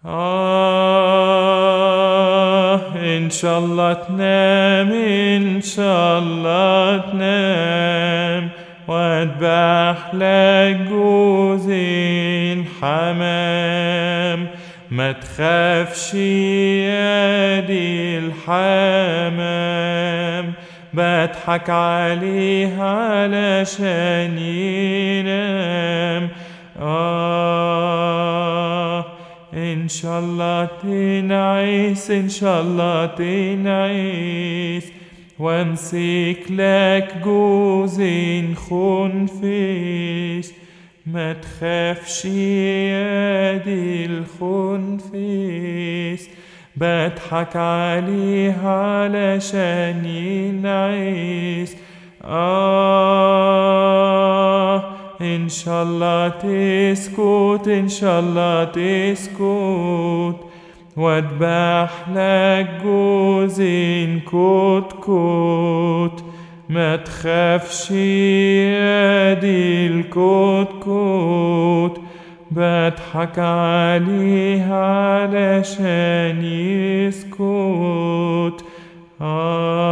إن شاء الله تنام، إن شاء الله تنام، واذبح لك جوزين حمام. ما تخافش يا دي الحمام، بضحك عليه علشان ينام. إن شاء الله تنعيس، إن شاء الله تنعيس، وامسك لك جوزين خنفس. ما تخافش يا دي الخنفس، بضحك عليه علشان ينعيس. إن شاء الله تسكت، إن شاء الله تسكت، واذبح لك جوزين كتكوت. ما تخافش يا دي الكتكوت، بضحك عليه علشان يسكت.